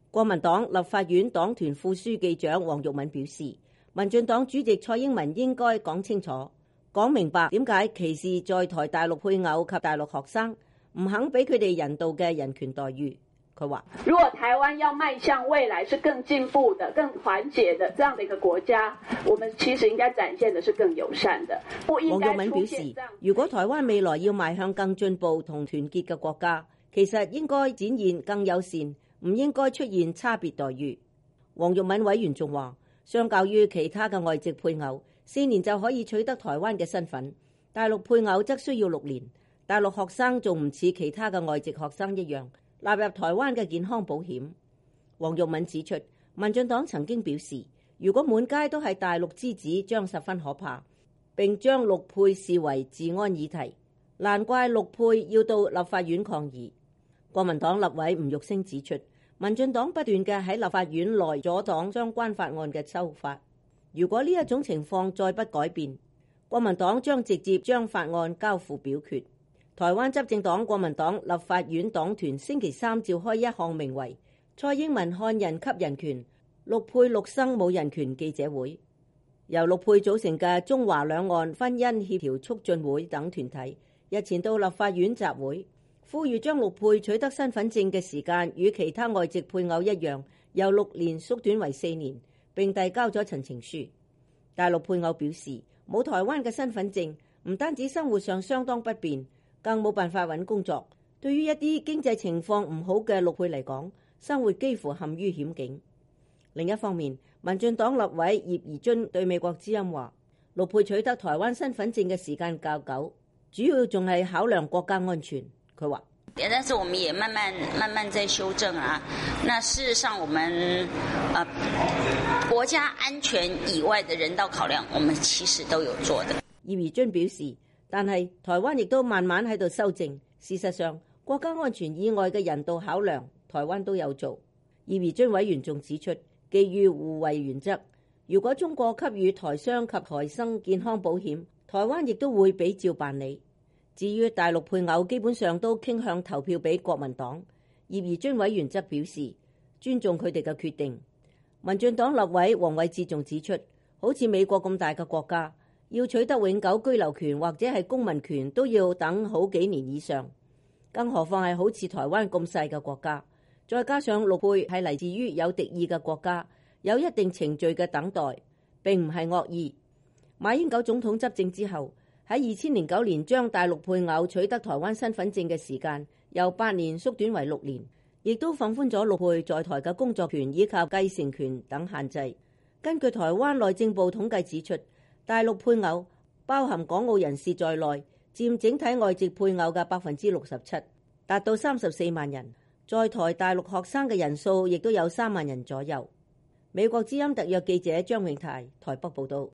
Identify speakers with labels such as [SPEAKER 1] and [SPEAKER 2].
[SPEAKER 1] 國民黨立法院黨團副書記長黃玉敏表示，民進黨主席蔡英文應該講清楚、講明白點解歧視在台大陸配偶及大陸學生，唔肯俾佢哋人道嘅人權待遇。佢話：
[SPEAKER 2] 如果台灣要邁向未來是更進步的、更團結的這樣的一個國家，我們其實應該展現的是更友善的。
[SPEAKER 1] 黃玉敏表示，如果台灣未來要邁向更進步同團結嘅國家，其實應該展現更友善，唔應該出現差別待遇。黃玉敏委員仲話，相較於其他嘅外籍配偶，4年就可以取得台灣嘅身份，大陸配偶則需要6年。大陸學生仲唔似其他嘅外籍學生一樣納入台灣嘅健康保險。黃玉敏指出，民進黨曾經表示，如果滿街都係大陸之子，將十分可怕，並將陸配視為治安議題。難怪陸配要到立法院抗議。國民黨立委吳玉星指出，民進黨不斷嘅喺立法院內阻擋相關法案嘅修法。如果呢一種情況再不改變，國民黨將直接將法案交付表決。台灣執政黨國民黨立法院黨團星期三召開一項名為蔡英文看人給人權，陸配陸生冇人權記者會，由陸配組成嘅中華兩岸婚姻協調促進會等團體日前到立法院集會，呼籲將陸配取得身份證嘅時間與其他外籍配偶一樣，由6年縮短為4年，並遞交咗陳情書。大陸配偶表示，冇台灣嘅身份證，唔單止生活上相當不便，更冇辦法揾工作。對於一啲經濟情況唔好嘅陸配嚟講，生活幾乎陷於險境。另一方面，民進黨立委葉宜津對美國之音話，陸配取得台灣身份證嘅時間較久，主要仲係考量國家安全。佢話，
[SPEAKER 3] 但是我們也慢慢在修正啊。那事實上，我們國家安全以外的人道考量，我們其實都有做的。
[SPEAKER 1] 葉宜津表示，但係台灣亦都慢慢喺度修正。事實上，國家安全以外嘅人道考量，台灣都有做。葉宜津委員仲指出，基於互惠原則，如果中國給予台商及台生健康保險，台灣亦都會比照辦理。至於大陸配偶，基本上都傾向投票俾國民黨。葉宜津委員則表示尊重佢哋嘅決定。民進黨立委黃偉哲仲指出，好似美國咁大嘅國家，要取得永久居留權或者係公民權，都要等好幾年以上，更何況係好似台灣咁細嘅國家，再加上陸配係嚟自於有敵意嘅國家，有一定程序嘅等待，並唔係惡意。馬英九總統執政之後，喺2009年將大陸配偶取得台灣身份證嘅時間由8年縮短為6年，亦都放寬咗陸配在台嘅工作權以及繼承權等限制。根據台灣內政部統計指出，大陸配偶包含港澳人士在內，佔整體外籍配偶嘅67%，達到34萬人。在台大陸學生嘅人數亦都有3萬人左右。美國之音特約記者張永泰台北報道。